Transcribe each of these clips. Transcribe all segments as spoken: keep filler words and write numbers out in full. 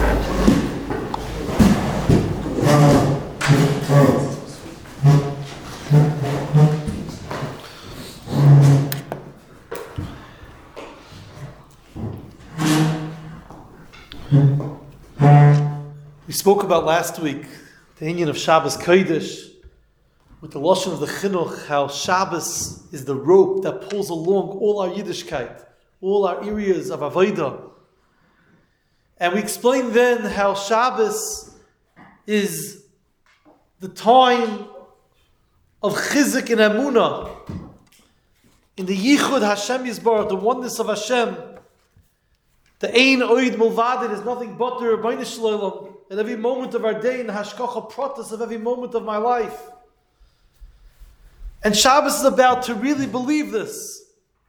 We spoke about last week the inyan of Shabbos Kodesh with the lashon of the chinuch, how Shabbos is the rope that pulls along all our Yiddishkeit, all our areas of Avodah. And we explained then how Shabbos is the time of Chizuk and Emunah, in the Yichud Hashem Yisbarach, the oneness of Hashem. The Ein Oid Mulvad is nothing but the Rebbeinu Shalom in every moment of our day, in the Hashkacha Pratis of every moment of my life. And Shabbos is about to really believe this.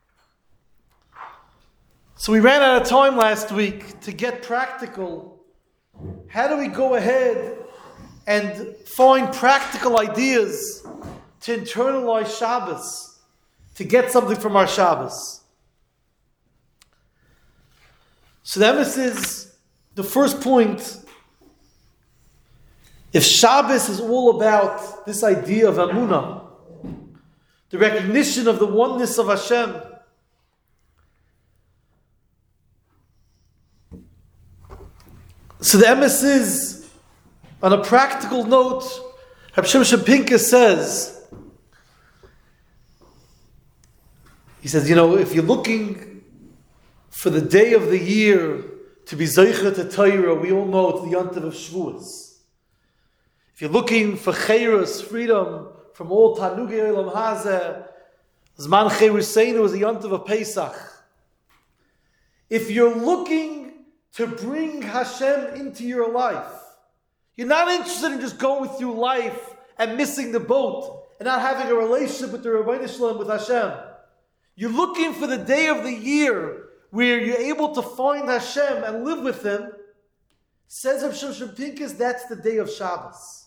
So we ran out of time last week to get practical. How do we go ahead and find practical ideas to internalize Shabbos, to get something from our Shabbos? So the emphasis, the first point, if Shabbos is all about this idea of Amunah, the recognition of the oneness of Hashem, so the emphasis, on a practical note, Reb Shimshon Pincus says, he says, you know, if you're looking for the day of the year to be Zeicha to Torah, we all know it's the Yontiv of Shavuos. If you're looking for Cheiros, freedom from all Tanugei Olam Hazeh, Zman Cheiruseinu is the Yontiv of Pesach. If you're looking to bring Hashem into your life, you're not interested in just going through life and missing the boat and not having a relationship with the Rebbeinu Shalom, with Hashem. You're looking for the day of the year where you're able to find Hashem and live with Him. Says Reb Shimshon Pincus, that's the day of Shabbos.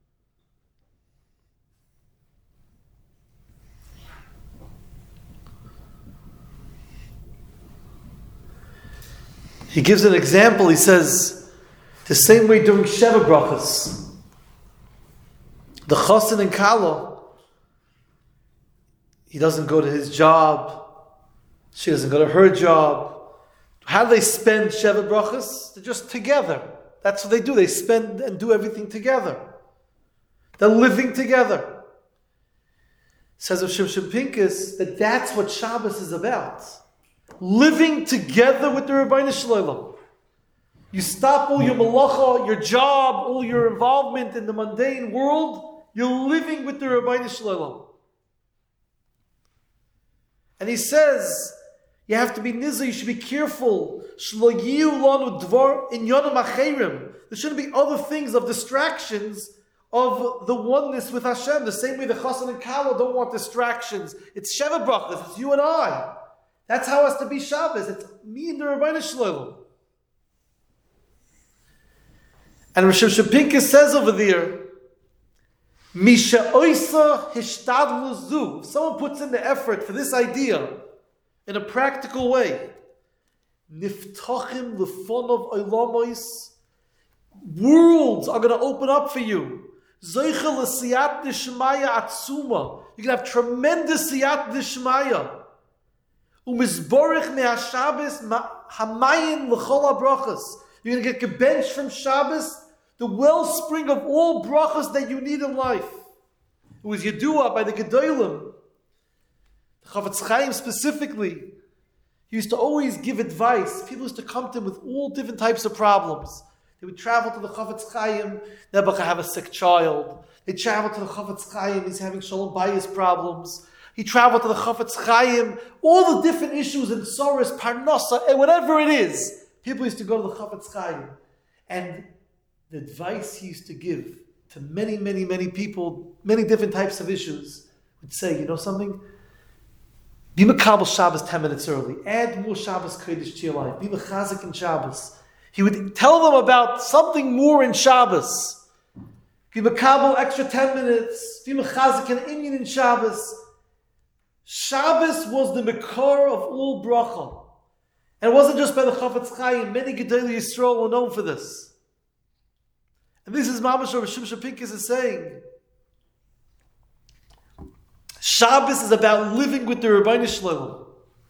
He gives an example. He says, the same way during Sheva Brachas, the Chassan and Kala, he doesn't go to his job, she doesn't go to her job. How do they spend Sheva Brachas? They're just together. That's what they do. They spend and do everything together. They're living together. Says of Shimshon Pincus that that's what Shabbos is about. Living together with the Rebbeinu Shalom. You stop all your malacha, your job, all your involvement in the mundane world. You're living with the Rebbeinu Shalom. And he says, you have to be nizah, you should be careful. There shouldn't be other things of distractions of the oneness with Hashem. The same way the Chassan and Kala don't want distractions. It's Sheva Brachas, it's you and I. That's how it has to be Shabbos. It's me and the Rebbeinu Shalom. And Rosh Hashanah says over there, Misha oisa hishtadlu zu. If someone puts in the effort for this idea in a practical way, niftachim lefonov oilamos, worlds are going to open up for you. Zeicha l'siyat d'shmaya atzuma. You can have tremendous siyat d'shmaya. Umizborich me'ashabes hamayin l'chol brachas. You're going to get gebenched from Shabbos, the wellspring of all brachas that you need in life. It was Yedua by the Gedolim. The Chavetz Chaim specifically, he used to always give advice. People used to come to him with all different types of problems. They would travel to the Chavetz Chaim, Nebuchadnezzar have a sick child. They travel to the Chavetz Chaim, he's having Shalom Bayis problems. He traveled to the Chavetz Chaim, all the different issues in Soros, Parnasa, and whatever it is. People used to go to the Chavetz Chaim. And the advice he used to give to many, many, many people, many different types of issues, would say, you know something? Be Mekabel Shabbos ten minutes early. Add more Shabbos Kodesh to your life. Be Mechazik in Shabbos. He would tell them about something more in Shabbos. Be Mekabel extra ten minutes. Be Mechazik in Inyan in Shabbos. Shabbos was the Mekar of all bracha. And it wasn't just by the Chafetz Chaim. Many Gedolei Yisrael were known for this. And this is Mamash Rav Shimshon Pincus is saying, Shabbos is about living with the Rebbeinu Shalom.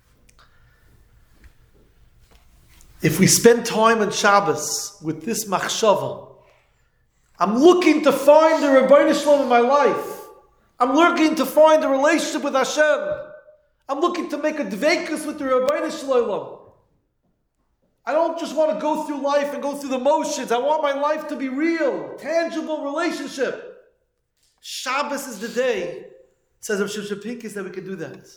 If we spend time on Shabbos with this machshava, I'm looking to find the Rebbeinu Shalom in my life. I'm looking to find a relationship with Hashem. I'm looking to make a dveikus with the Rebbeinu Shalom. I don't just want to go through life and go through the motions. I want my life to be real, tangible relationship. Shabbos is the day, says Rav Shimshon Pincus, that we can do that.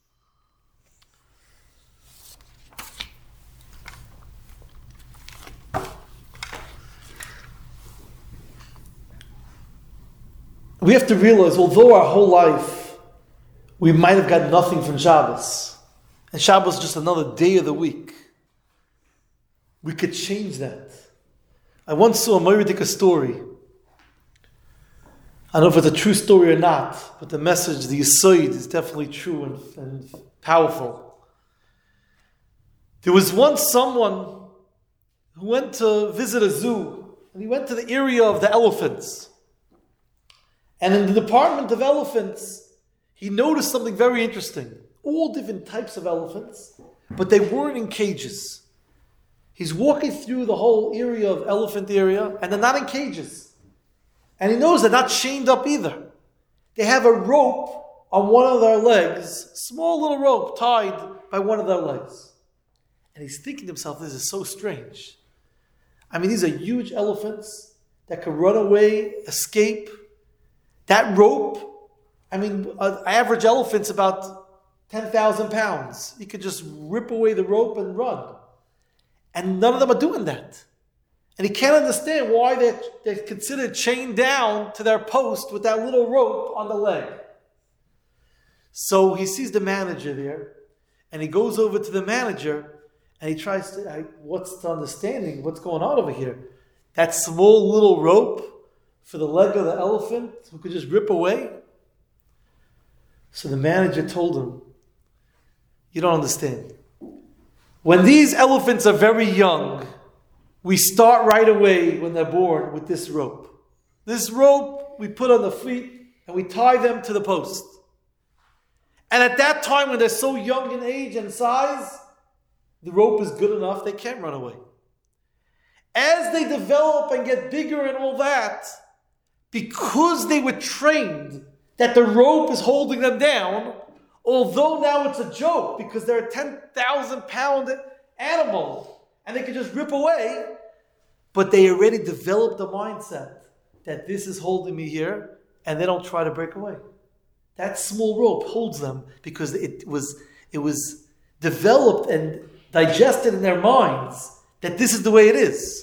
We have to realize, although our whole life we might have got nothing from Shabbos, and Shabbos is just another day of the week, we could change that. I once saw a Moiridik story. I don't know if it's a true story or not, but the message, the Yisoid, is definitely true and, and powerful. There was once someone who went to visit a zoo, and he went to the area of the elephants. And in the department of elephants, he noticed something very interesting. All different types of elephants, but they weren't in cages. He's walking through the whole area of elephant area, and they're not in cages. And he knows they're not chained up either. They have a rope on one of their legs, small little rope tied by one of their legs. And he's thinking to himself, this is so strange. I mean, these are huge elephants that can run away, escape. That rope, I mean, an average elephant's about ten thousand pounds. You could just rip away the rope and run. And none of them are doing that. And he can't understand why they're, they're considered chained down to their post with that little rope on the leg. So he sees the manager there, and he goes over to the manager, and he tries to, I, what's the understanding? What's going on over here? That small little rope for the leg of the elephant who could just rip away? So the manager told him, you don't understand. When these elephants are very young, we start right away when they're born with this rope. This rope we put on the feet and we tie them to the post. And at that time when they're so young in age and size, the rope is good enough, they can't run away. As they develop and get bigger and all that, because they were trained that the rope is holding them down, although now it's a joke because they're a ten thousand pound animal and they can just rip away, but they already developed the mindset that this is holding me here and they don't try to break away. That small rope holds them because it was, it was developed and digested in their minds that this is the way it is.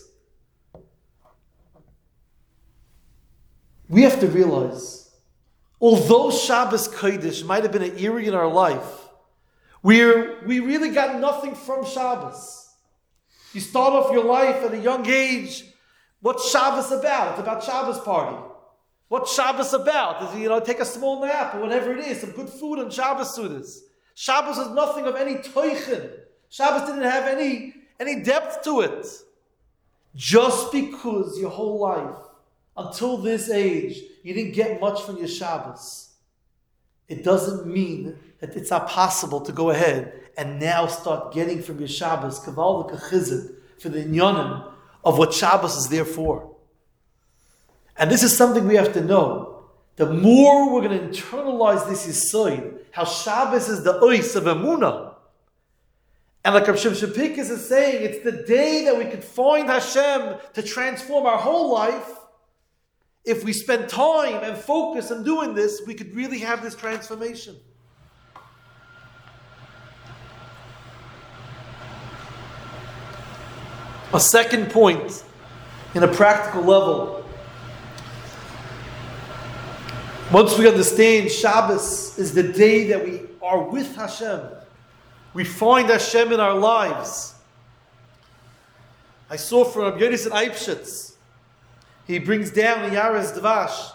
We have to realize, although Shabbos Kodesh might have been an area in our life where we really got nothing from Shabbos. You start off your life at a young age, what's Shabbos about? It's about Shabbos party. What's Shabbos about? Is, you know, take a small nap or whatever it is, some good food on Shabbos sudas. Shabbos is nothing of any toichin. Shabbos didn't have any, any depth to it. Just because your whole life, until this age, you didn't get much from your Shabbos, it doesn't mean that it's not possible to go ahead and now start getting from your Shabbos kaval v'kachizit for the inyanim of what Shabbos is there for. And this is something we have to know. The more we're going to internalize this yisoid, how Shabbos is the ois of emunah, and like Rav Shimshon Pincus is saying, it's the day that we could find Hashem to transform our whole life. If we spend time and focus on doing this, we could really have this transformation. A second point, in a practical level, once we understand Shabbos is the day that we are with Hashem, we find Hashem in our lives. I saw from Rabbi Yonasan Eibschitz, he brings down the Yares Dvash.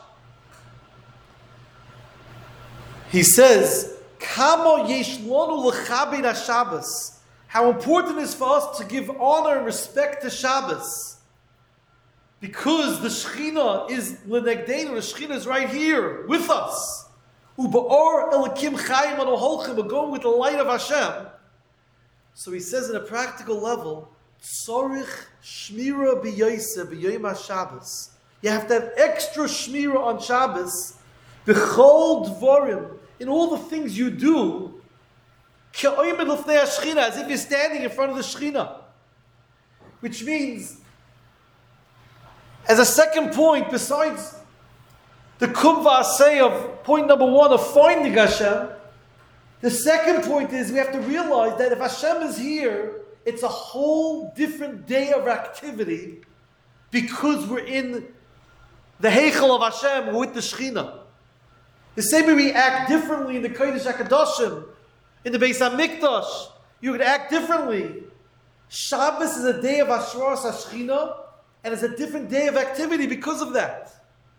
He says, "Kamo yesh lanu lechabed haShabbos." how important it is for us to give honor and respect to Shabbos. Because the Shekhinah is l'negdeinu, the Shekhinah is right here with us. U'ba'or elikim chayim anoholchim, we're going with the light of Hashem. So he says in a practical level, tzorich shmira b'yoseh b'yom HaShabbos. You have to have extra shmira on Shabbos, b'chol dvorim, in all the things you do, ke'oimed l'fnei HaShekhinah, as if you're standing in front of the Shekhinah. Which means, as a second point, besides the kum v'aseh of point number one of finding Hashem, the second point is we have to realize that if Hashem is here, it's a whole different day of activity because we're in the Heichel of Hashem, we're with the Shekhinah. The same way we act differently in the Kodesh HaKadoshim, in the Beis HaMikdash, you could act differently. Shabbos is a day of Hashras HaShekhinah, and it's a different day of activity because of that.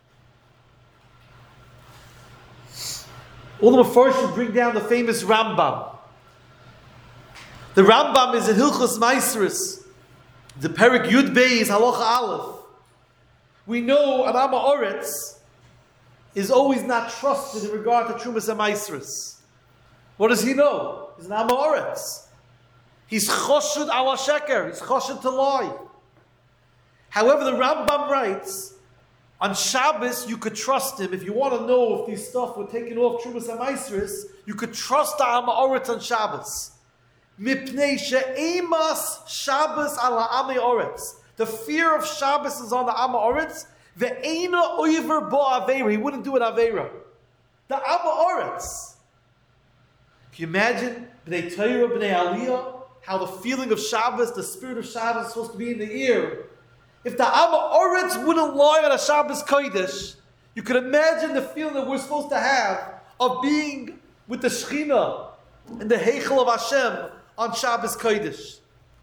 All the Mefarshim bring down the famous Rambam. The Rambam is in Hilchos Maasros, the Perek Yud Beis Halacha Aleph. We know an Am Ha'aretz is always not trusted in regard to Trumas and Maasros. What does he know? He's an Am Ha'aretz. He's choshud ala sheker. He's choshud to lie. However, the Rambam writes, on Shabbos, you could trust him. If you want to know if these stuff were taken off Trumas and Maasros, you could trust the Am Ha'aretz on Shabbos. Mipnei she'emas Shabbos ala Am Ha'aretz. The fear of Shabbos is on the Am Ha'aretz. Ve'ena oiver bo aveira. He wouldn't do an aveira. The Am Ha'aretz. Can you imagine Bnei Torah, Bnei Aliyah, how the feeling of Shabbos, the spirit of Shabbos is supposed to be in the ear? If the Am Ha'aretz wouldn't lie on a Shabbos Kodesh, you could imagine the feeling that we're supposed to have of being with the Shekhinah and the Heichel of Hashem on Shabbos Kodesh.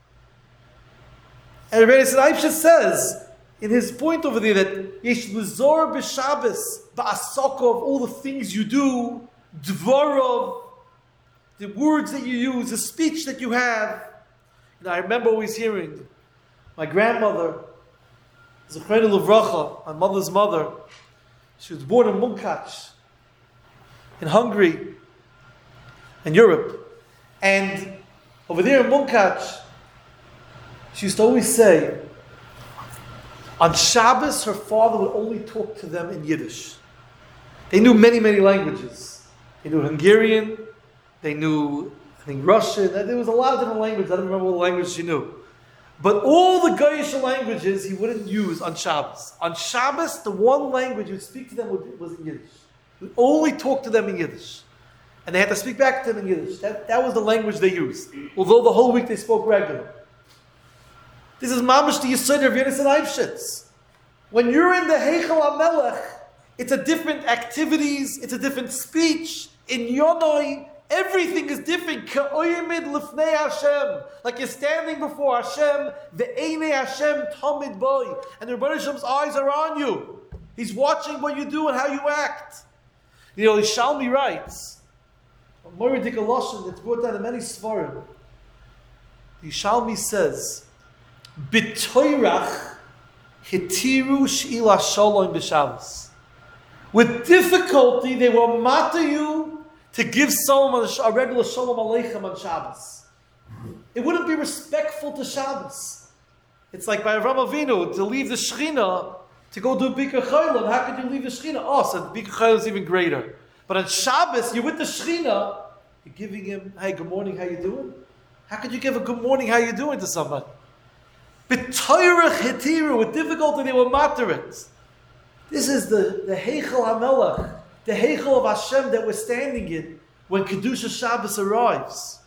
And Rebbeinu Eibshter says in his point over there that Yesh Lizor b'Shabbos ba'asaka of all the things you do, dvorov, the words that you use, the speech that you have. And I remember always hearing my grandmother, Zechreinu Livracha, my mother's mother. She was born in Munkach, in Hungary, in Europe. And over there in Munkach, she used to always say, on Shabbos, her father would only talk to them in Yiddish. They knew many, many languages. They knew Hungarian, they knew, I think, Russian. There was a lot of different languages. I don't remember what language she knew. But all the Goyish languages he wouldn't use on Shabbos. On Shabbos, the one language he would speak to them was in Yiddish. He would only talk to them in Yiddish. And they had to speak back to them in Yiddish. That, that was the language they used. Although the whole week they spoke regular. This is mamash the Yisod of Rebbeinu Eibshter. When you're in the Heichel HaMelech, it's a different activities, it's a different speech. In Yonoi, everything is different. Ka'oyimid lifnei Hashem. Like you're standing before Hashem, ve'enei Hashem tamid boy. And the Rebbeinu Hashem's eyes are on you. He's watching what you do and how you act. You know, Yishalmi writes, a Moedik Lashon that's brought down in many Svarim. Yishalmi says, B'toirach hitiru she'ila shalom b'Shabbos. With difficulty, they will matter you to give someone a regular shalom aleichem on Shabbos. It wouldn't be respectful to Shabbos. It's like by Avraham Avinu to leave the Shekhinah to go do Bikkur Cholim. How could you leave the Shekhinah? Oh, so Bikkur Cholim is even greater. But on Shabbos, you're with the Shekhinah, you're giving him, hey, good morning, how you doing? How could you give a good morning, how you doing to somebody? B'toirach hitiru, with difficulty they will matter it. This is the, the Heichel HaMelech, the Heichel of Hashem that we're standing in when Kedusha Shabbos arrives.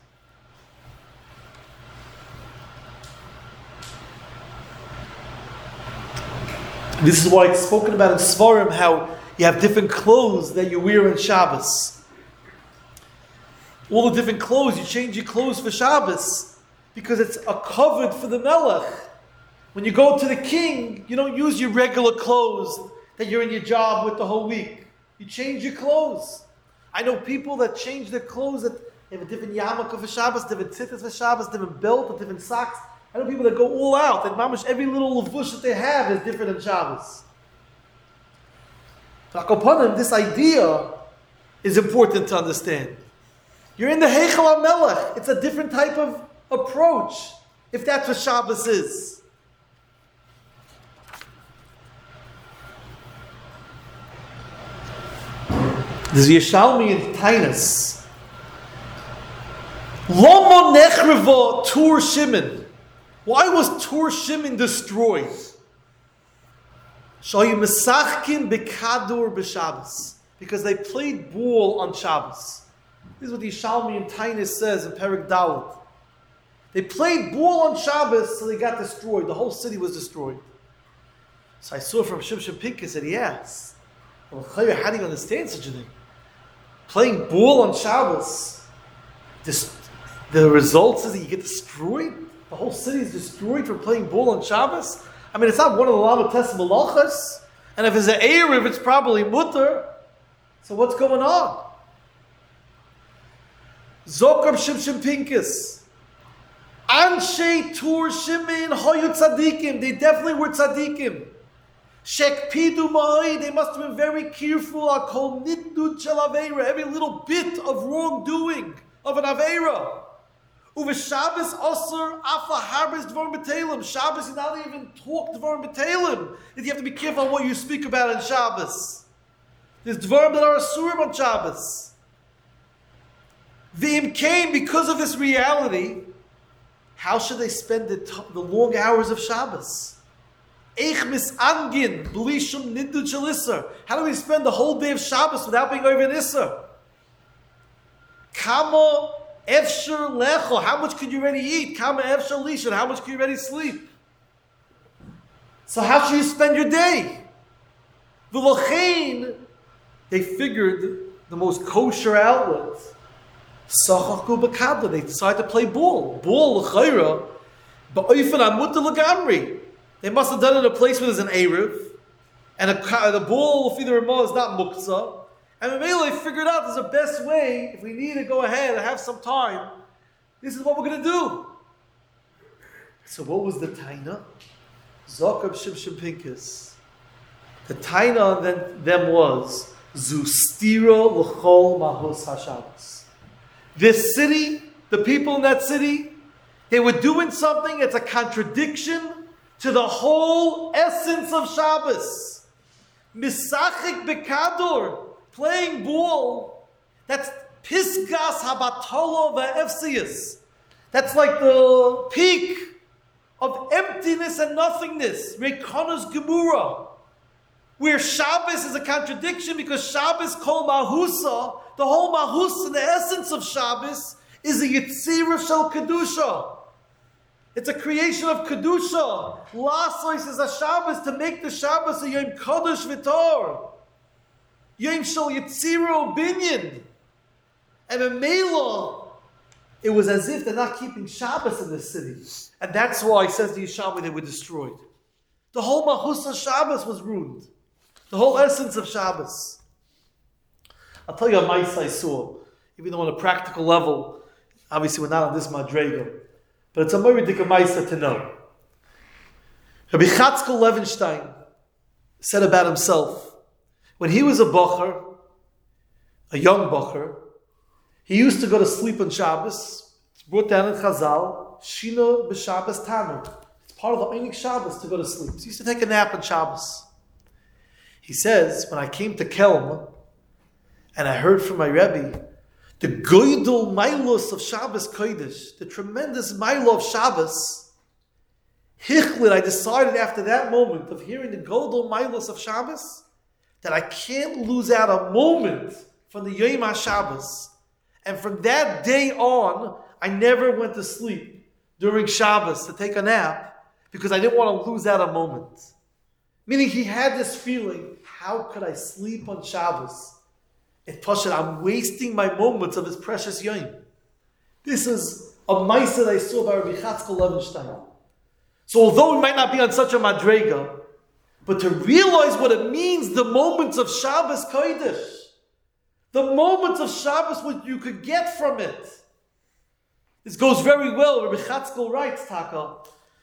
This is why it's spoken about in Svarim, how you have different clothes that you wear on Shabbos. All the different clothes, you change your clothes for Shabbos because it's a covered for the Melech. When you go to the king, you don't use your regular clothes that you're in your job with the whole week. You change your clothes. I know people that change their clothes at They have a different yarmulke for Shabbos, different tzitzis for Shabbos, different belt, different socks. I know people that go all out. That mamish, every little levush that they have is different than Shabbos. So upon him, this idea is important to understand. You're in the Heichal HaMelech. It's a different type of approach, if that's what Shabbos is. There's Yeshalmi in Tainus. Lama Nechreva Tur Shimon. Why was Tur Shimon destroyed? Shayu Mesachkin Bekadur B'Shabbos. Because they played ball on Shabbos. This is what the Yeshalmi in Tainus says in Perek Dalet. They played ball on Shabbos, so they got destroyed. The whole city was destroyed. So I saw from Shimshon Pinkus that he asked, well, how do you understand such a thing? Playing ball on Shabbos, this, the result is that you get destroyed? The whole city is destroyed for playing ball on Shabbos? I mean, it's not one of the Lamates Malachas. And if it's an Erev, it's probably mutter. So what's going on? Zokam Shimshon Pinkus. Anshe Tur Shimon Hoyu Tzadikim. They definitely were Tzadikim. Shekpidu Ma'ai. They must have been very careful. I'll call Nidud Shel Aveira. Every little bit of wrongdoing of an Aveira. Uve Shabbos Osir Afa Harbis Dvarim B'Telim. Shabbos, you not even talk Dvarim B'Telim. You have to be careful on what you speak about in Shabbos. There's Dvarim that are Asurim on Shabbos. V'im came because of this reality. How should they spend the, t- the long hours of Shabbos? Eich misangin b'lishum nidud shel Isser. How do we spend the whole day of Shabbos without being over an Isser? Kama efshar lecho. How much could you already eat? Kama efshar lishon. How much could you already sleep? So how should you spend your day? V'lochein, they figured the most kosher outlet. Sachaku b'kabla. They decided to play ball. Ball l'chayra, ba'ofen amut l'gamri. They must have done it in a place where there's an Erev, and a, the ball of either Ramah is not muktzah. And maybe they figured out there's a best way, if we need to go ahead and have some time, this is what we're going to do. So what was the taina? Zokab Shimshon Pinkus. The taina on them, them was Zustira l'chol mahus hashabbos. This city, the people in that city, they were doing something that's a contradiction to the whole essence of Shabbos. Misachik bekadur, playing ball. That's pisgas habatolo va'efsius. That's like the peak of emptiness and nothingness. Rekonos gemura. Where Shabbos is a contradiction because Shabbos kol mahusa, the whole mahus and the essence of Shabbos is a yitzira shel kedusha. It's a creation of kedusha. Lasois is a Shabbos to make the Shabbos a yom kodesh v'tor, yom shel yitzira binyan. And in Mela, it was as if they're not keeping Shabbos in the city, and that's why it says the Yeshalmi they were destroyed. The whole mahus of Shabbos was ruined. The whole essence of Shabbos. I'll tell you a mice I saw, even though on a practical level, obviously we're not on this madrega, but it's a very big mice to know. Rabbi Chatzkel Levenstein said about himself, when he was a bocher, a young bocher, he used to go to sleep on Shabbos. It's brought down in Chazal, Shina b'Shabbos Tanu. It's part of the Einik Shabbos to go to sleep. So he used to take a nap on Shabbos. He says, when I came to Kelm, and I heard from my Rebbe, the Goydel Mailos of Shabbos Kodesh, the tremendous Mailo of Shabbos, Hichlit, I decided after that moment of hearing the Goydel Mailos of Shabbos, that I can't lose out a moment from the Yom HaShabbos. And from that day on, I never went to sleep during Shabbos to take a nap, because I didn't want to lose out a moment. Meaning he had this feeling, how could I sleep on Shabbos? It Pashat, I'm wasting my moments of his precious Yom. This is a mice that I saw by Rabbi Chatzkel Levenstein. So although we might not be on such a madrega, but to realize what it means, the moments of Shabbos Kodesh, the moments of Shabbos, what you could get from it, This goes very well. Rabbi Chatzkel writes, Taka,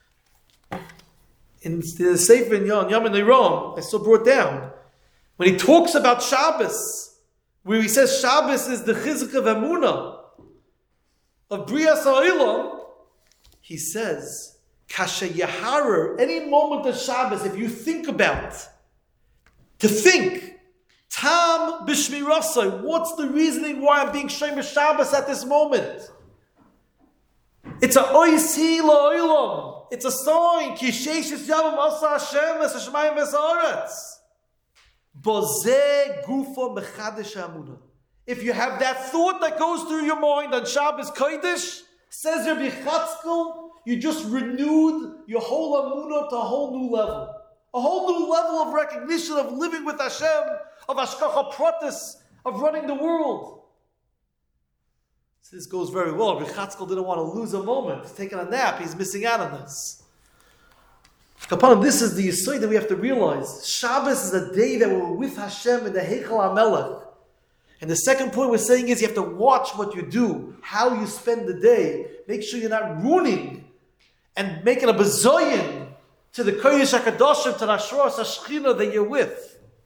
in the Sefer in Yom Nirom, I still brought down, when he talks about Shabbos, where he says Shabbos is the chizuk of Emunah, of Brias HaOlam, he says, Kasha Yaharer, any moment of Shabbos, if you think about, to think, Tam B'Shmirasai, what's the reasoning why I'm being Shomer Shabbos at this moment? It's a oisi la'olam. It's a sign. Ki sheishis yamim asa Hashem es hashemayim v'sa'aretz. Bozeh gufa mechadesh ha'amunah. If you have that thought that goes through your mind on Shabbos Kodesh, says Rabbi Chatzkel, you just renewed your whole amunah to a whole new level. A whole new level of recognition of living with Hashem, of hashkacha pratis, of running the world. So this goes very well. Rabbi Chatzkel didn't want to lose a moment. He's taking a nap. He's missing out on this. Upon him, this is the yesod that we have to realize. Shabbos is a day that we're with Hashem in the Heichal HaMelech. And the second point we're saying is you have to watch what you do, how you spend the day. Make sure you're not ruining and making a bezoyin to the Kodesh HaKadoshim, to the Ashras HaShechina that you're with.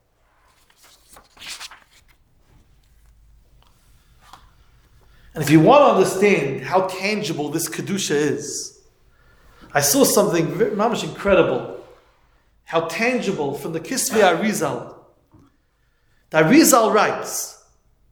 And if you want to understand how tangible this Kedusha is, I saw something very much incredible. How tangible from the Kisvei Arizal. The Arizal writes,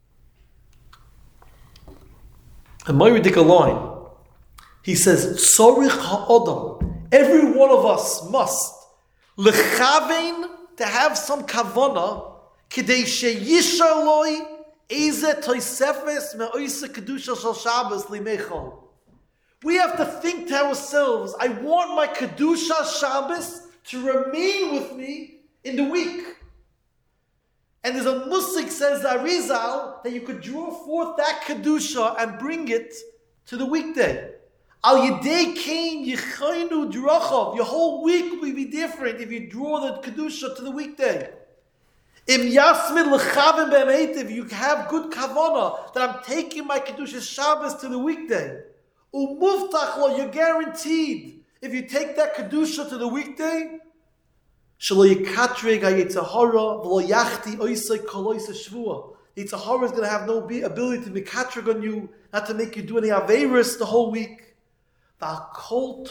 a Moiridik line, he says, Tzorich ha'odam, every one of us must, lechavein, to have some kavana, k'dei sheyisha loi, we have to think to ourselves, I want my Kedusha Shabbos to remain with me in the week. And there's a musik, says the Arizal, that you could draw forth that Kedusha and bring it to the weekday. Al Yedei Kain Yichaynu Drachov, your whole week will be different if you draw the Kedusha to the weekday. Im Yasmin L'chavim Be'emeitiv, you have good kavana that I'm taking my Kedusha Shabbos to the weekday. Umuftach lo, you're guaranteed. If you take that Kedusha to the weekday, Shelo Yikatreg HaYetzahara V'lo Yachti Oisei Kol Oisei Shvua. The Yetzahara is going to have no ability to make katreg on you, not to make you do any averis the whole week. According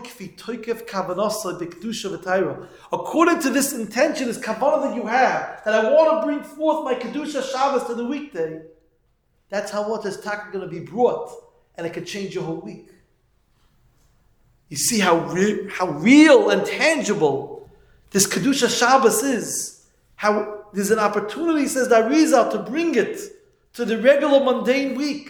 to this intention, this kavanah that you have, that I want to bring forth my Kedusha Shabbos to the weekday, that's how what is taka going to be brought, and it could change your whole week. You see how, re- how real and tangible this Kedusha Shabbos is. How there's an opportunity, says the Arizal, to bring it to the regular mundane week.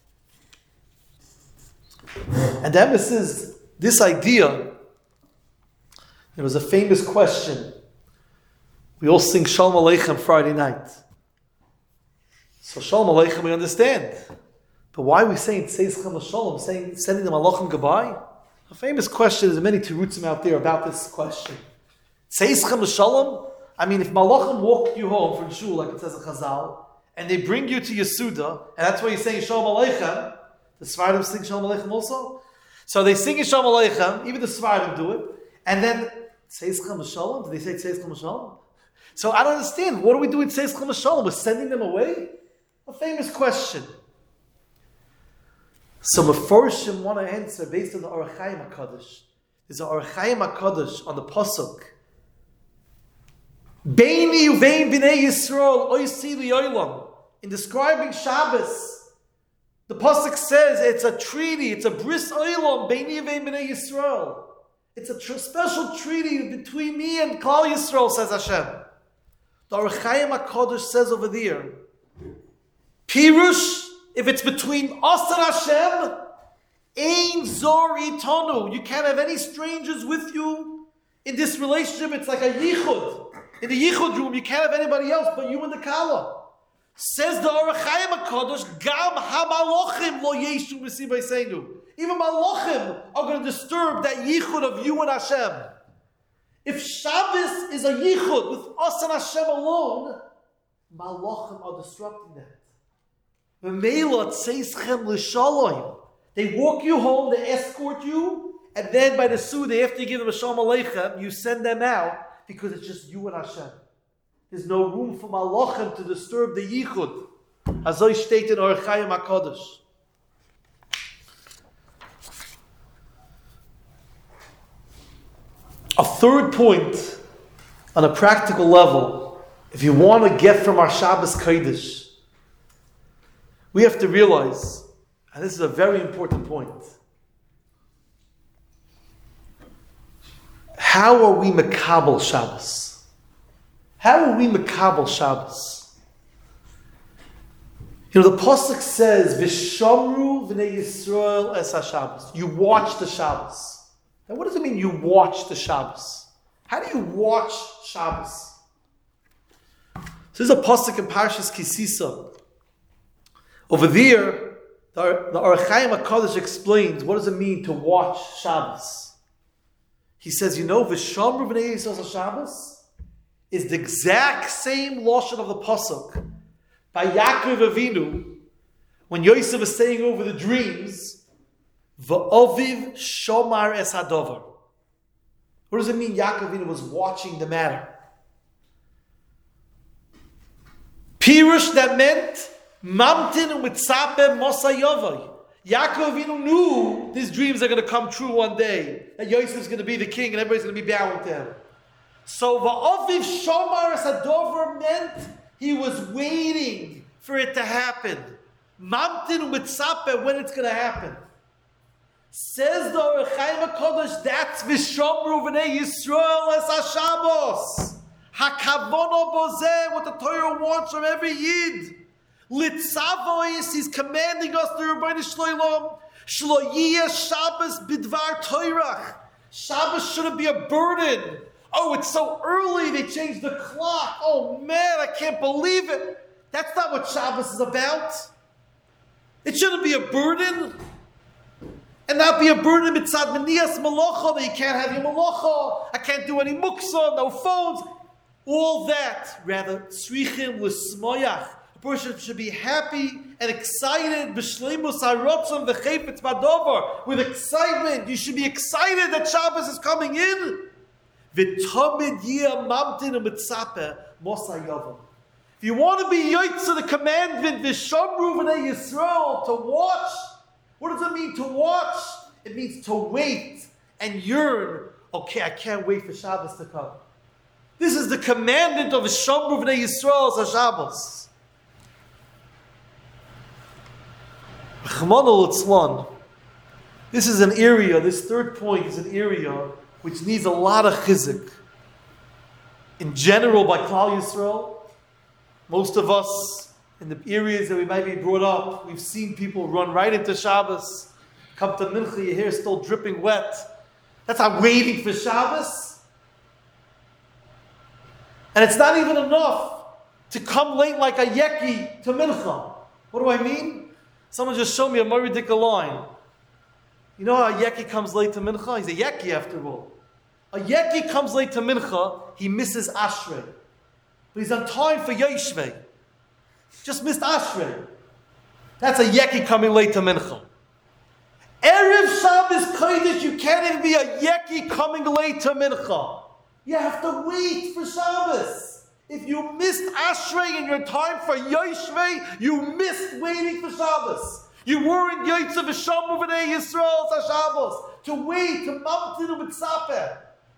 And the emphasis is this idea. There was a famous question. We all sing Shalom Aleichem Friday night. So Shalom Aleichem we understand. But why are we saying Tzeichem L'Shalom, saying sending them Alochem goodbye? A famous question, there's many terutzim out there about this question. Tzeichem L'Shalom? I mean, if Malachim walk you home from shul, like it says in Chazal, and they bring you to Yesuda, and that's why you're saying Shalom Aleichem, the Svardim sing Shalom Aleichem also. So they sing Shalom Aleichem, even the Svardim do it, and then Tzeichem Shalom. Do they say Tzeichem Shalom? So I don't understand. What are we doing Tzeichem Shalom? We're sending them away? A famous question. So Meforshim want to answer based on the Orach Chaim HaKadosh. There's an Orach Chaim HaKadosh on the Pasuk. Beini uvein b'nei Yisrael oisi li'olam. In describing Shabbos, the pasuk says it's a treaty, it's a bris olam beini uvein b'nei Yisrael. It's a tr- special treaty between me and Klal Yisrael, says Hashem. The Orach Chaim HaKadosh says over there, Pirush, if it's between us and Hashem, ein zor itanu. You can't have any strangers with you in this relationship. It's like a yichud. In the yichud room, you can't have anybody else but you and the Kala. Says the Orach Chaim HaKadosh, Gam ha-malochim lo yeshu m'sibayseinu. Even malochim are going to disturb that yichud of you and Hashem. If Shabbos is a yichud with us and Hashem alone, malochim are disrupting that. V'meila tzeichem l'shalom. They walk you home, they escort you, and then by the Suda, after you give them a Shalom Aleichem, you send them out because it's just you and Hashem. There's no room for Malachim to disturb the Yichud. As I state in Orach Chayim HaKadosh. A third point, on a practical level, if you want to get from our Shabbos Kodesh, we have to realize, and this is a very important point, how are we Mekabel Shabbos? How are we Mekabel Shabbos? You know, the Pasuk says, V'shamru v'nei Yisrael es HaShabbos. You watch the Shabbos. Now, what does it mean you watch the Shabbos? How do you watch Shabbos? So there's a pasuk in Parshas Kisisa. Over there, the, the Orach Chayim HaKadosh explains what does it mean to watch Shabbos. He says, you know, V'shamru v'nei Yisrael Shabbos is the exact same lashon of the pasuk by Yaakov Avinu when Yosef is saying over the dreams. V'oviv shomar es hadover. What does it mean Yaakov Avinu was watching the matter? Pirush, that meant mamtin u'mitzape mosa yovai. Yaakov Avinu knew these dreams are going to come true one day. That Yosef is going to be the king and everybody's going to be bowing to him. So v'oviv shomar es hadover meant he was waiting for it to happen. Mamtin u'mitzape, when it's going to happen. Says the Orach Chayim HaKadosh, that's V'shamru v'nei Yisrael es HaShabbos. HaKavono bozeh, what the Torah wants from every Yid. Litzavois, he's commanding us through Rebbeinu Shloilom. Shlo yiyeh Shabbos bidvar Torah. Shabbos shouldn't be a burden. Oh, it's so early, they changed the clock. Oh man, I can't believe it. That's not what Shabbos is about. It shouldn't be a burden. And not be a burden mitzad meniyas malacha, that you can't have your malacha, I can't do any muksa, no phones, all that. Rather, tzrichim l'smoyach. A person should be happy and excited, b'shleimus harotzon v'chefetz badover, with excitement. You should be excited that Shabbos is coming in. V'tomid yiyah mamtin u'mitzape mosa yovam. If you want to be yoitza, the commandment, v'shamru v'nei Yisrael, to watch. What does it mean to watch? It means to wait and yearn. Okay, I can't wait for Shabbos to come. This is the commandment of V'shamru v'nei Yisrael as Shabbos. Ch'mana l'tzlan. This is an area, this third point is an area which needs a lot of chizuk. In general, by Klal Yisrael, most of us, in the areas that we might be brought up, we've seen people run right into Shabbos. Come to Mincha, your hair is still dripping wet. That's not waiting for Shabbos. And it's not even enough to come late like a yeki to Mincha. What do I mean? Someone just showed me a Moridika line. You know how a yeki comes late to Mincha? He's a yeki after all. A yeki comes late to Mincha, he misses Ashrei. But he's on time for Yeshvei. Just missed Ashrei. That's a yeki coming late to Mincha. Erev Shabbos Kodesh, you can't even be a yeki coming late to Mincha. You have to wait for Shabbos. If you missed Ashrei in your time for Yoshvei, you missed waiting for Shabbos. You weren't Yotze V'shamru v'nei Yisrael as Shabbos. To wait, to mamtin u'mitzape.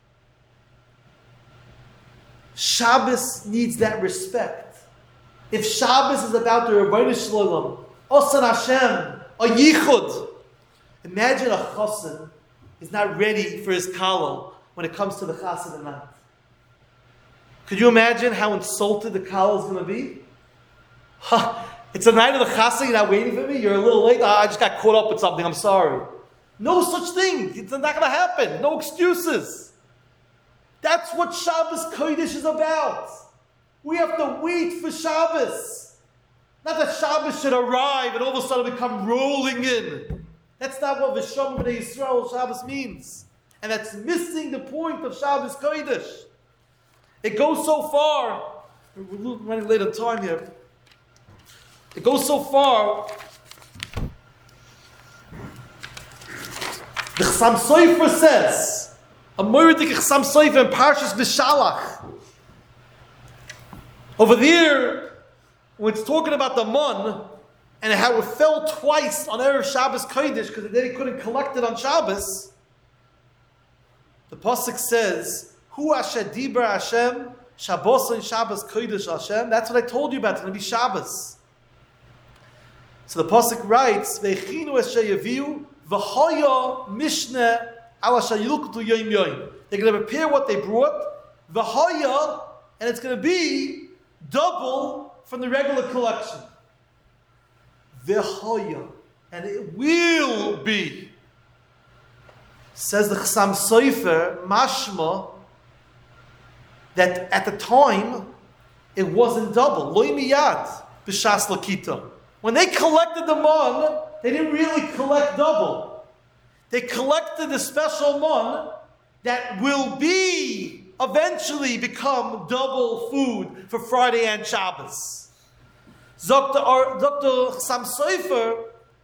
Shabbos needs that respect. If Shabbos is about the Rebbeinu Shalom, Osan Hashem, a Yichud, imagine a Chassid is not ready for his Kala when it comes to the Chassid night. Could you imagine how insulted the Kala is going to be? Huh, it's the night of the Chassid, you're not waiting for me? You're a little late? Ah, I just got caught up with something, I'm sorry. No such thing. It's not going to happen. No excuses. That's what Shabbos Kodesh is about. We have to wait for Shabbos. Not that Shabbos should arrive and all of a sudden we come rolling in. That's not what V'shamru v'nei Yisrael Shabbos means. And that's missing the point of Shabbos Kodesh. It goes so far, we're running late on time here. It goes so far Chassam Sofer says, a Moiridik Chassam Sofer in Parshas B'Shalach. Over there, when it's talking about the mon, and how it fell twice on Erev Shabbos Kodesh, because they couldn't collect it on Shabbos, the Pasuk says, Hu Asher Dibra Hashem, Shabbos and Shabbos Kodesh Hashem. That's what I told you about, it's going to be Shabbos. So the Pasuk writes, V'echinu es sheyaviu, v'hoya mishne ala shayiluktu yoyim yoyim. They're going to prepare what they brought, v'hoya, and it's going to be double from the regular collection. V'hoya, and it will be. Says the Chassam Sofer, mashma, that at the time, it wasn't double. Lo miyad b'shas lakita. When they collected the mon, they didn't really collect double. They collected the special mon that will be, eventually become double food for Friday and Shabbos. Doctor Chassam Sofer,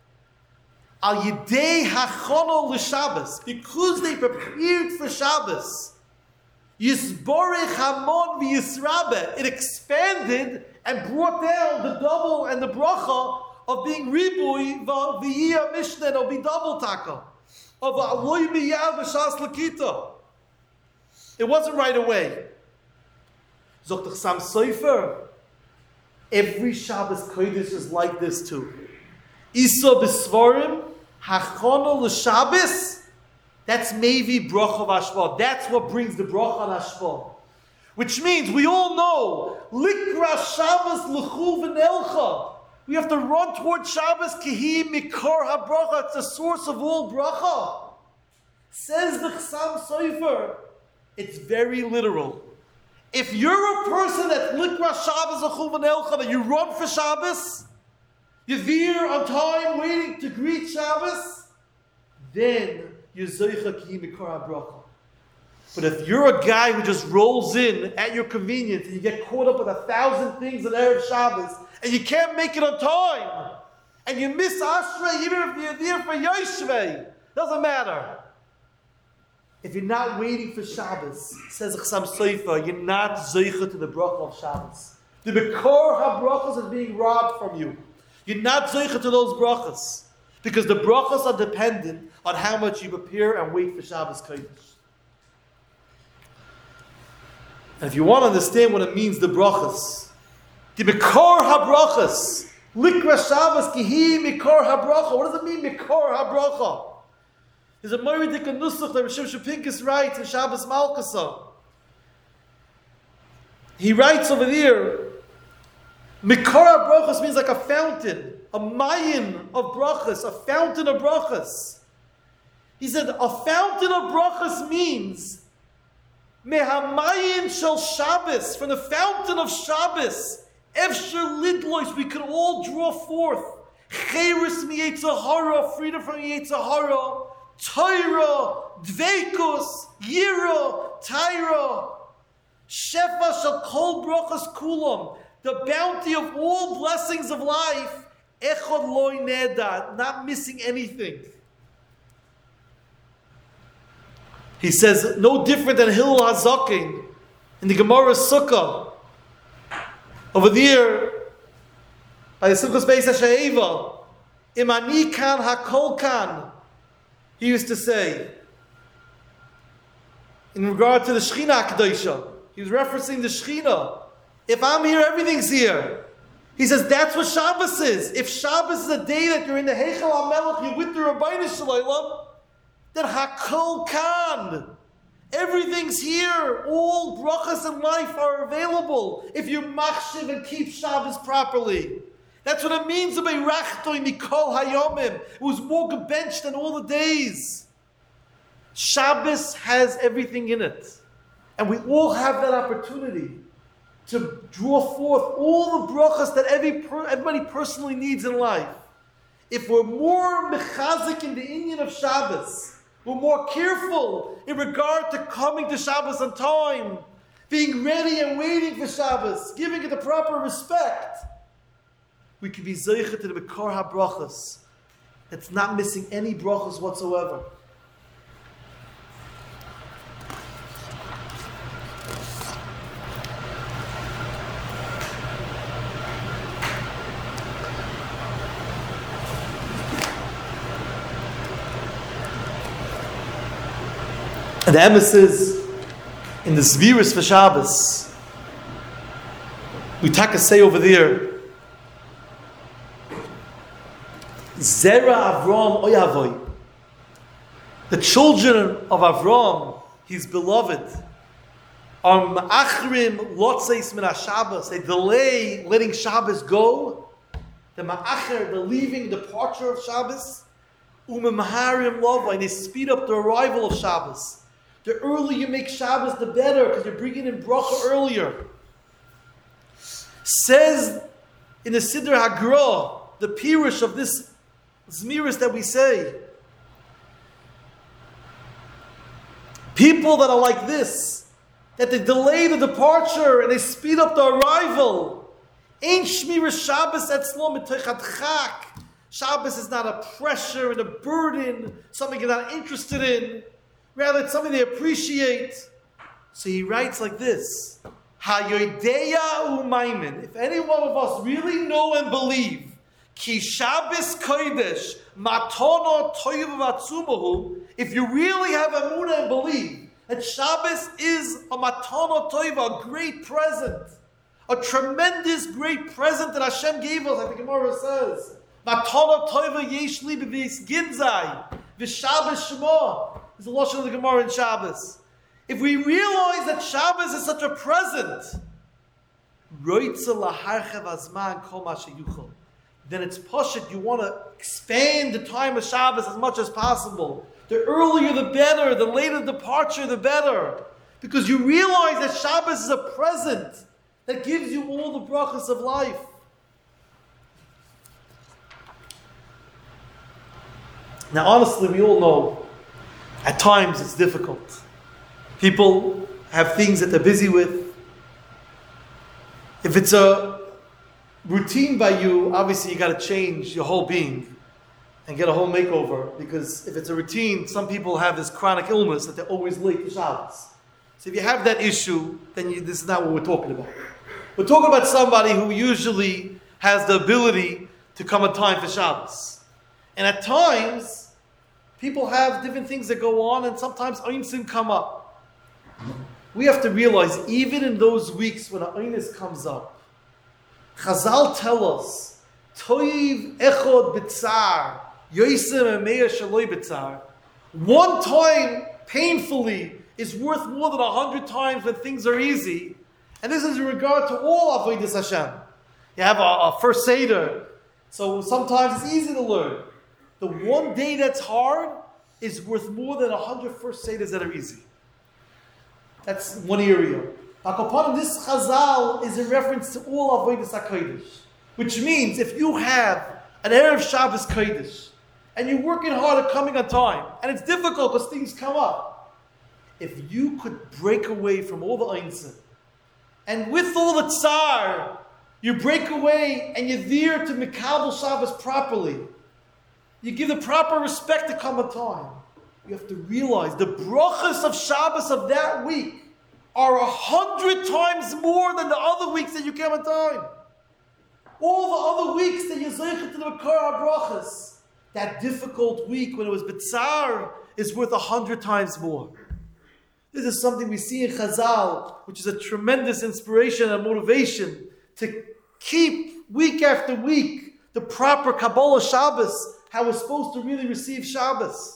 al yidei hachono l'Shabbos, because they prepared for Shabbos, Yisborech hamon v'yisrabe, it expanded and brought down the double and the bracha of being ribui v'yiyah mishneh, it'll be double taka of aloy miyah v'shas lakita. It wasn't right away. Zokt Chassam Sofer, every Shabbos Kodesh is like this too. Isa b'svarim hachono l'Shabbos. That's Mevi Bracha Vashva. That's what brings the Bracha on Ashva. Which means we all know, Likra Shabbos L'chu V'nelcha. We have to run toward Shabbos Kihi Mikor HaBracha. It's the source of all Bracha. Says the Chassam Sofer, it's very literal. If you're a person that Likra Shabbos L'chu V'nelcha, that you run for Shabbos, you're there on time waiting to greet Shabbos, then you're Zoicha Ki Mikor HaBracha. But if you're a guy who just rolls in at your convenience and you get caught up with a thousand things on Erev Shabbos and you can't make it on time and you miss Ashrei even if you're there for Yoshvei, doesn't matter. If you're not waiting for Shabbos, says Chassam Sofer, you're not Zoicha to the Bracha of Shabbos. The Mikor HaBrachas is being robbed from you. You're not Zoicha to those brachas. Because the brachas are dependent on how much you prepare and wait for Shabbos Kodesh. And if you want to understand what it means, the brachas, the Mikor HaBrachas, Likra Shabbos Kihi Mikor HaBracha. What does it mean, Mikor HaBracha? There's a Moiridik Nusach that Rosh Pincus writes in Shabbos Malkasa. He writes over there, Mikor HaBrachas means like a fountain, a mayin of brachas, a fountain of brachas. He said, a fountain of brachas means Mehamayin shel Shabbos, from the fountain of Shabbos, Efsher Lidlois, we can all draw forth Cheres mi Yetzirah, freedom from Yetzirah, Torah, Dveikus, Yira, Taira, Shefa shel Kol brachas kulam, the bounty of all blessings of life, Echad loy neda, not missing anything. He says, no different than Hillel HaZaken in the Gemara Sukkah. Over there, by the Sukkah's Beis HaShe'eva, Imani kan hakol kan, he used to say, in regard to the Shechina HaKadoshah, he was referencing the Shechina. If I'm here, everything's here. He says, that's what Shabbos is. If Shabbos is a day that you're in the Heichal HaMelech, you're with the Rabbeinu Shalom, then Hakol Kan. Everything's here. All brachas in life are available if you machshiv and keep Shabbos properly. That's what it means to be rachtoi mikol hayomim. It was more gebenched than all the days. Shabbos has everything in it. And we all have that opportunity to draw forth all the brachas that every per, everybody personally needs in life. If we're more mechazik in the inyan of Shabbos, we're more careful in regard to coming to Shabbos on time, being ready and waiting for Shabbos, giving it the proper respect, we can be zeicha to the Mikor HaBrachas. It's not missing any brachas whatsoever. And the emphasis in the Zviris for Shabbos, we take a say over there, Zera Avram Oyavoy, the children of Avram, his beloved, are ma'achrim lotzeis min Shabbos. They delay letting Shabbos go. The ma'acher, the leaving, departure of Shabbos. Umemaharim lova, and they speed up the arrival of Shabbos. The earlier you make Shabbos, the better, because you're bringing in bracha earlier. Says in the Siddur Hagra, the pirush of this Zmiris that we say, people that are like this, that they delay the departure and they speed up the arrival. Ain't Shmiras Shabbos etzlom mitaychat chak. Shabbos is not a pressure and a burden, something you're not interested in. Rather, it's something they appreciate. So he writes like this: Hayodeya u'maimin. If any one of us really know and believe, Ki Shabbos kodesh matono toiv vatzumahu. If you really have emunah and believe that Shabbos is a matono toiv, a great present, a tremendous great present that Hashem gave us, like the Gemara says, matono toiv yesh li b'vis ginzai v'Shabbos shema. Is the lashon of the Gemara in Shabbos. If we realize that Shabbos is such a present, then it's pashut. You want to expand the time of Shabbos as much as possible. The earlier the better, the later departure the better. Because you realize that Shabbos is a present that gives you all the brachas of life. Now honestly, we all know at times it's difficult. People have things that they're busy with. If it's a routine by you, obviously you got to change your whole being and get a whole makeover. Because if it's a routine, some people have this chronic illness that they're always late to Shabbos. So if you have that issue, then you, this is not what we're talking about. We're talking about somebody who usually has the ability to come on time for Shabbos. And at times, people have different things that go on, and sometimes Einsim come up. We have to realize, even in those weeks when an Einis comes up, Chazal tell us, Toiv echod b'tzar, yoisem emeya shaloi b'tzar. One time, painfully, is worth more than a hundred times when things are easy. And this is in regard to all Avodas Hashem. You have a, a first Seder, so sometimes it's easy to learn. The one day that's hard is worth more than a hundred first Seders that are easy. That's one area. Akapan, this Chazal is in reference to all Avodas HaKodesh. Which means if you have an Erev Shabbos Kodesh and you're working hard at coming on time, and it's difficult because things come up, if you could break away from all the Einzim, and with all the Tsar, you break away and you're there to Mikabel Shabbos properly, you give the proper respect to come on time. You have to realize the brachas of Shabbos of that week are a hundred times more than the other weeks that you came on time. All the other weeks that you zeichet to the Makar brachas, that difficult week when it was B'tzar is worth a hundred times more. This is something we see in Chazal, which is a tremendous inspiration and motivation to keep week after week the proper Kabbalah Shabbos, how we're supposed to really receive Shabbos.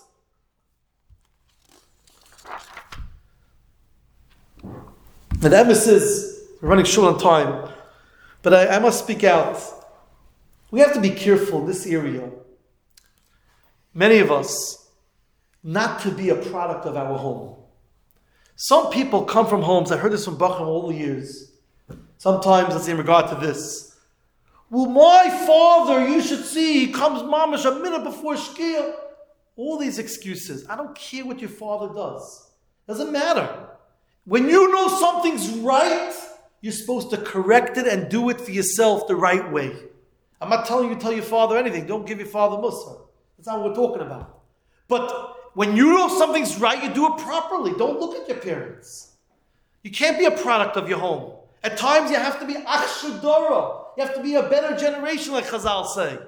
And the emphasis, we're running short on time, but I, I must speak out. We have to be careful in this area, many of us, not to be a product of our home. Some people come from homes, I heard this from Bachram all the years. Sometimes, let's say in regard to this, well, my father, you should see, he comes mamash a minute before Shkia. All these excuses. I don't care what your father does. Doesn't matter. When you know something's right, you're supposed to correct it and do it for yourself the right way. I'm not telling you to tell your father anything. Don't give your father mussar. That's not what we're talking about. But when you know something's right, you do it properly. Don't look at your parents. You can't be a product of your home. At times you have to be achshadara. You have to be a better generation, like Chazal say.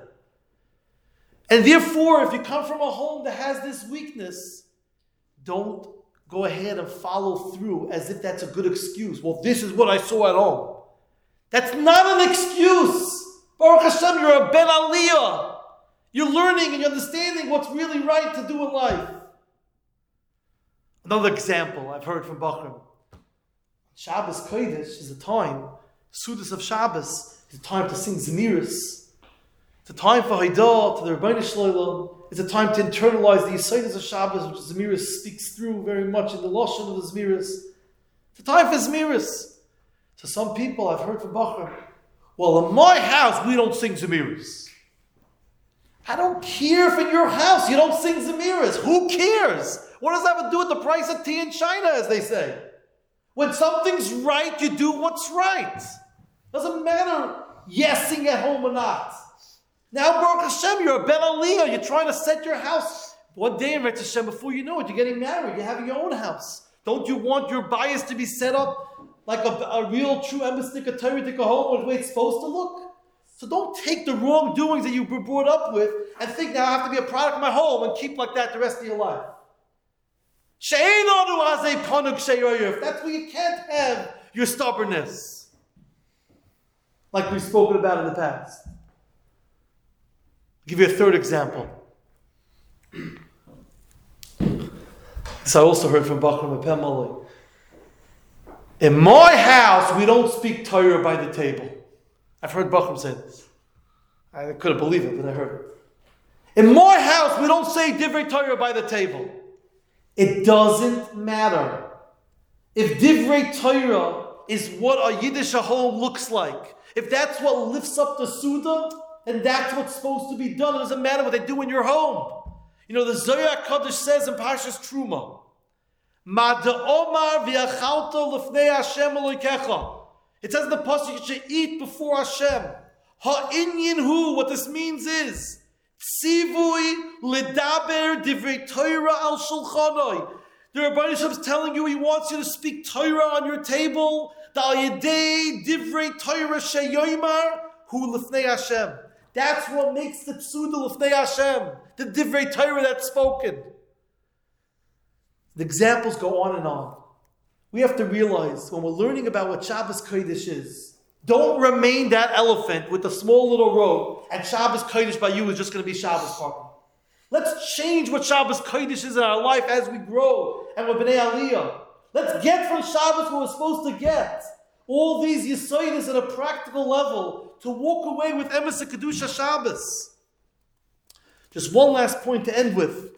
And therefore, if you come from a home that has this weakness, don't go ahead and follow through as if that's a good excuse. Well, this is what I saw at home. That's not an excuse. Baruch Hashem, you're a Ben Aliyah. You're learning and you're understanding what's really right to do in life. Another example I've heard from Bachram. Shabbos Kodesh is a time, Sudas of Shabbos, is a time to sing Zemiris. It's a time for Haidah, to the Rebbeinu Shloim. It's a time to internalize the Yesodis of Shabbos, which Zemiris speaks through very much in the Lashon of the Zemiris. It's a time for Zemiris. So some people I've heard from Bachram, well, in my house, we don't sing Zemiris. I don't care if in your house you don't sing Zemiris. Who cares? What does that have to do with the price of tea in China, as they say? When something's right, you do what's right. Doesn't matter yesing at home or not. Now, Baruch Hashem, you're a Ben Aliyah. You're trying to set your house. One day in Retz Hashem, before you know it, you're getting married. You're having your own house. Don't you want your bias to be set up like a, a real, true embassy, a Torah, home, the way it's supposed to look? So don't take the wrongdoings that you were brought up with and think now I have to be a product of my home and keep like that the rest of your life. That's where you can't have your stubbornness. Like we've spoken about in the past. I'll give you a third example. This I also heard from Bachram Epem Malay. In my house, we don't speak Torah by the table. I've heard Bachram say this. I couldn't believe it, but I heard it. In my house, we don't say Divrei Torah by the table. It doesn't matter. If Divrei Torah is what a Yiddish home looks like, if that's what lifts up the Suda, and that's what's supposed to be done, it doesn't matter what they do in your home. You know, the Zohar Kadosh says in Parshas Truma, Ma de'omar v'yachalta l'fnei Hashem Elokecha. It says in the pasuk, you should eat before Hashem. Ha'inyin hu, what this means is, tzivui ledaber divrei Torah al shulchanoi. The Rebbeinu Shem is telling you he wants you to speak Torah on your table. Dal yedei divrei Torah sheyoymar hu l'fnei Hashem. That's what makes the psuda l'fnei Hashem, the divrei Torah that's spoken. The examples go on and on. We have to realize when we're learning about what Shabbos Kodesh is, don't remain that elephant with a small little robe and Shabbos Kodesh by you is just going to be Shabbos partner. Let's change what Shabbos Kodesh is in our life as we grow and with Bnei Aliyah. Let's get from Shabbos what we're supposed to get. All these Yesodis at a practical level to walk away with Emes Kedusha Shabbos. Just one last point to end with.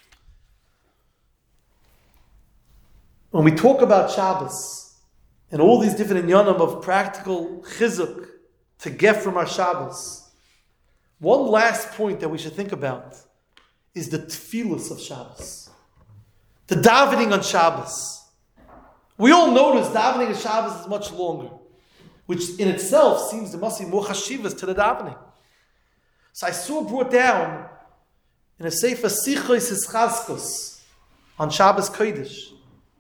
When we talk about Shabbos and all these different inyanim of practical chizuk to get from our Shabbos, one last point that we should think about is the tefillas of Shabbos. The davening on Shabbos. We all notice davening on Shabbos is much longer, which in itself seems there must be more chashivas to the davening. So I saw brought down in a Sefer Sichos Hischazkos on Shabbos Kodesh.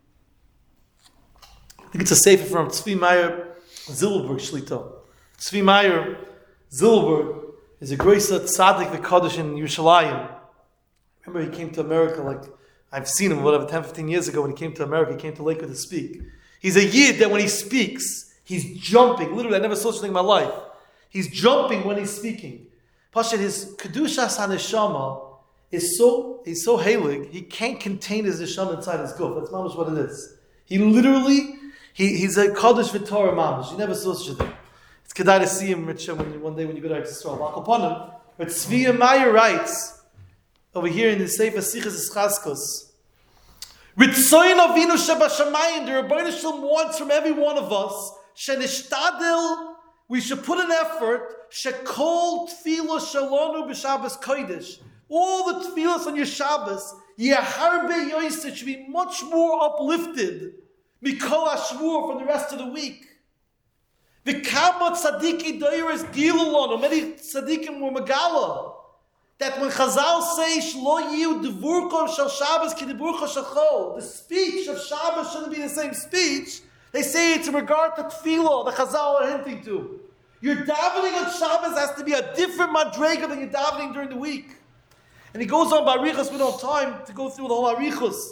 I think it's a sefer from Tzvi Meyer Zilberg Shlita. Tzvi Meyer Zilberg is a great tzaddik v'kadosh in Yerushalayim. Remember he came to America, like, I've seen him, whatever, ten, fifteen years ago when he came to America, he came to Lakewood to speak. He's a yid that when he speaks, he's jumping. Literally, I never saw such a thing in my life. He's jumping when he's speaking. Pashat, his Kedushas HaNeshama is so, he's so heilig, he can't contain his neshama inside his guf. That's mamash what it is. He literally, He, he's a Kaddish V'Torah Mamash. You never saw such a thing. It's kedai to see him, Rich, when, one day when you go to Yisrael. Akaponim, but Tzvi Meyer writes, over here in the Sefer Sichos Hischazkos, Ritzoyin Avinu Shebashamayim, the Rebbeinu Shalom wants from every one of us, Shenishtadil, we should put an effort, Shekol Tfilah Shalonu B'Shabbos Kodesh, all the tefillas on your Shabbos, Yeharbe Yosef should be much more uplifted Mikol Hashvur from the rest of the week. The Kama Tzadiki Doyer is Gilulon, many Tzadikim were Megala. That when Chazal say Shlo Yiu Devurkom Shel Shabbos Ki Devurcha Shachol, the speech of Shabbos shouldn't be the same speech. They say it's in regard to Tefillah, the Chazal are hinting to. Your davening on Shabbos has to be a different madrega than your davening during the week. And he goes on by Arichos, we don't have time to go through the whole Arichos.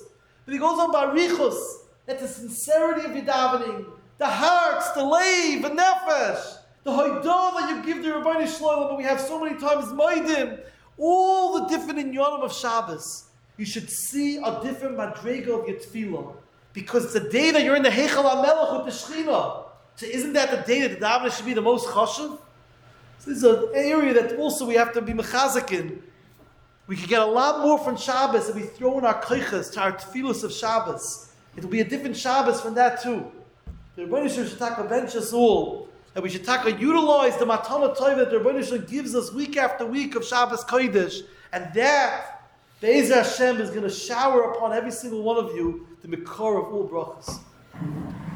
But he goes on barichus, that the sincerity of your davening, the hearts, the leiv, the nefesh, the hoidah that you give the Rabbeinu Shlomo, but we have so many times maidim, all the different inyanim of Shabbos. You should see a different madrega of your tefillah. Because it's the day that you're in the Heichal HaMelech with the Shechina. So isn't that the day that the davening should be the most chashuv? So this is an area that also we have to be mechazik in. We can get a lot more from Shabbos if we throw in our koiches to our tefillahs of Shabbos. It will be a different Shabbos from that too. The Rebbeinu Shalom should take a bench us all. And we should take a utilize the matana tov that the Rebbeinu Shalom gives us week after week of Shabbos Kodesh. And that, the Be'ezer Hashem is going to shower upon every single one of you the mikor of all brachas.